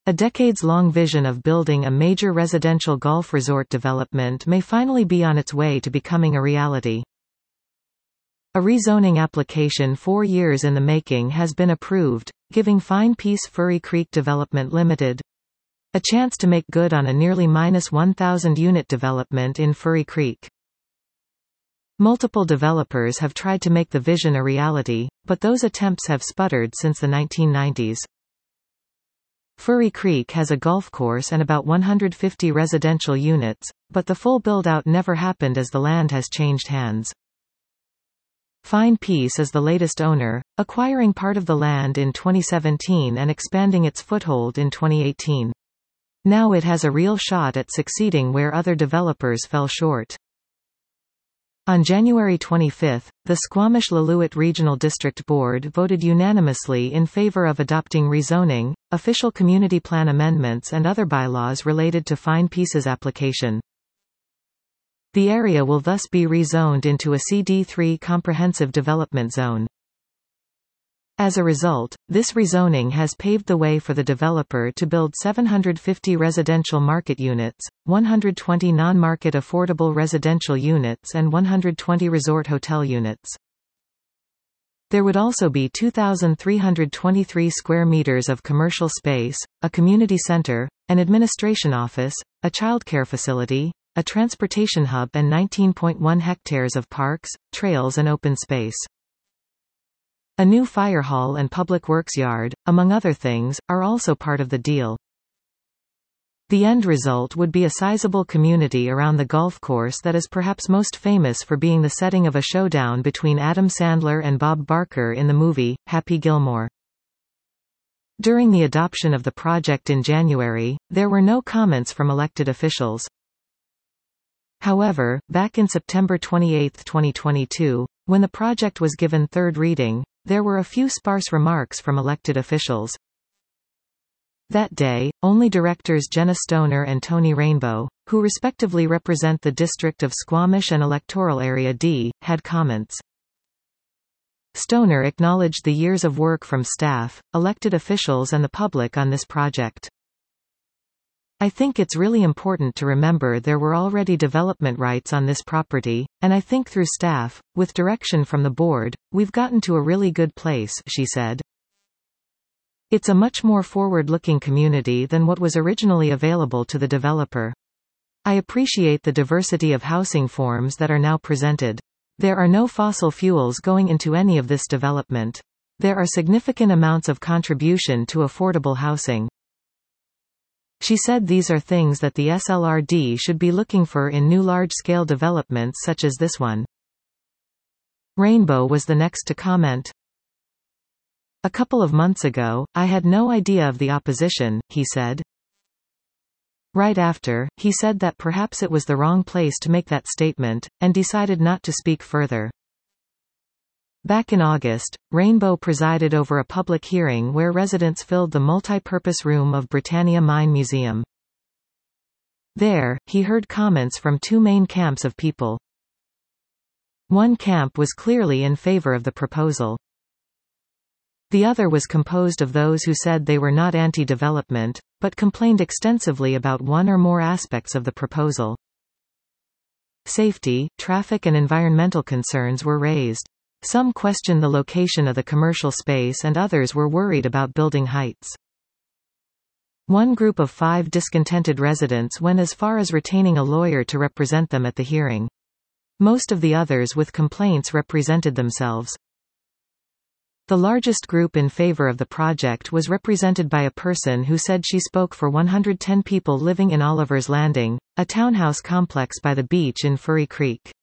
A decades-long vision of building a major residential golf resort development may finally be on its way to becoming a reality. A rezoning application 4 years in the making has been approved, giving Fine Peace Furry Creek Development Limited a chance to make good on a nearly -1,000 unit development in Furry Creek. Multiple developers have tried to make the vision a reality, but those attempts have sputtered since the 1990s. Furry Creek has a golf course and about 150 residential units, but the full build-out never happened as the land has changed hands. Fine Peace is the latest owner, acquiring part of the land in 2017 and expanding its foothold in 2018. Now it has a real shot at succeeding where other developers fell short. On January 25, the Squamish-Lillooet Regional District Board voted unanimously in favor of adopting rezoning, official community plan amendments and other bylaws related to Fine Peace's application. The area will thus be rezoned into a CD3 comprehensive development zone. As a result, this rezoning has paved the way for the developer to build 750 residential market units, 120 non-market affordable residential units and 120 resort hotel units. There would also be 2,323 square meters of commercial space, a community center, an administration office, a childcare facility, a transportation hub and 19.1 hectares of parks, trails and open space. A new fire hall and public works yard, among other things, are also part of the deal. The end result would be a sizable community around the golf course that is perhaps most famous for being the setting of a showdown between Adam Sandler and Bob Barker in the movie, Happy Gilmore. During the adoption of the project in January, there were no comments from elected officials. However, back in September 28, 2022, when the project was given third reading, there were a few sparse remarks from elected officials. That day, only directors Jenna Stoner and Tony Rainbow, who respectively represent the district of Squamish and electoral area D, had comments. Stoner acknowledged the years of work from staff, elected officials and the public on this project. I think it's really important to remember there were already development rights on this property, and I think through staff, with direction from the board, we've gotten to a really good place, she said. It's a much more forward-looking community than what was originally available to the developer. I appreciate the diversity of housing forms that are now presented. There are no fossil fuels going into any of this development. There are significant amounts of contribution to affordable housing. She said these are things that the SLRD should be looking for in new large-scale developments such as this one. Rainbow was the next to comment. A couple of months ago, I had no idea of the opposition, he said. Right after, he said that perhaps it was the wrong place to make that statement, and decided not to speak further. Back in August, Rainbow presided over a public hearing where residents filled the multi-purpose room of Britannia Mine Museum. There, he heard comments from two main camps of people. One camp was clearly in favor of the proposal. The other was composed of those who said they were not anti-development, but complained extensively about one or more aspects of the proposal. Safety, traffic and environmental concerns were raised. Some questioned the location of the commercial space and others were worried about building heights. One group of 5 discontented residents went as far as retaining a lawyer to represent them at the hearing. Most of the others with complaints represented themselves. The largest group in favor of the project was represented by a person who said she spoke for 110 people living in Oliver's Landing, a townhouse complex by the beach in Furry Creek.